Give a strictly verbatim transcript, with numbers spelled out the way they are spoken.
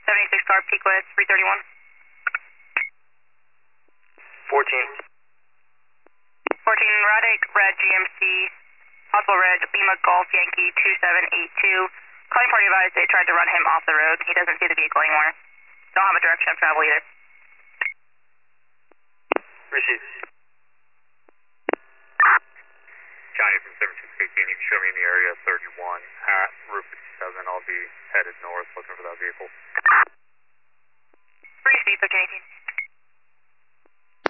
seventy-six car, peak with three thirty-one. fourteen. fourteen, Radic, red G M C, possible red, Lima Golf Yankee two seven eight two. Calling party advised they tried to run him off the road. He doesn't see the vehicle anymore. Don't have a direction of travel either. Received. Johnny from seven six eighteen, you can show me in the area thirty-one.